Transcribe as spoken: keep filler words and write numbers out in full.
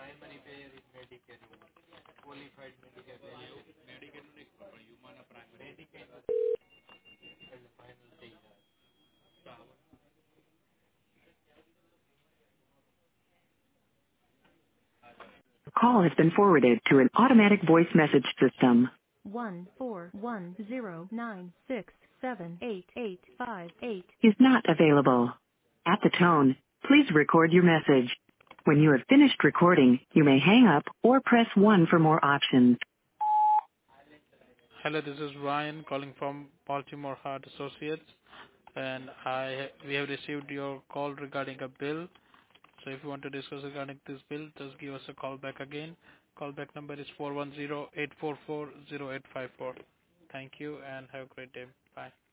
Call has been forwarded to an automatic voice message system. one four one zero nine six seven eight eight five eight. Is not available. At the tone, please record your message. When you have finished recording, you may hang up or press one for more options. Hello, this is Ryan calling from Baltimore Heart Associates, and I we have received your call regarding a bill. So if you want to discuss regarding this bill, just give us a call back again. Call back number is four one zero, eight four four, zero eight five four. Thank you and have a great day. Bye.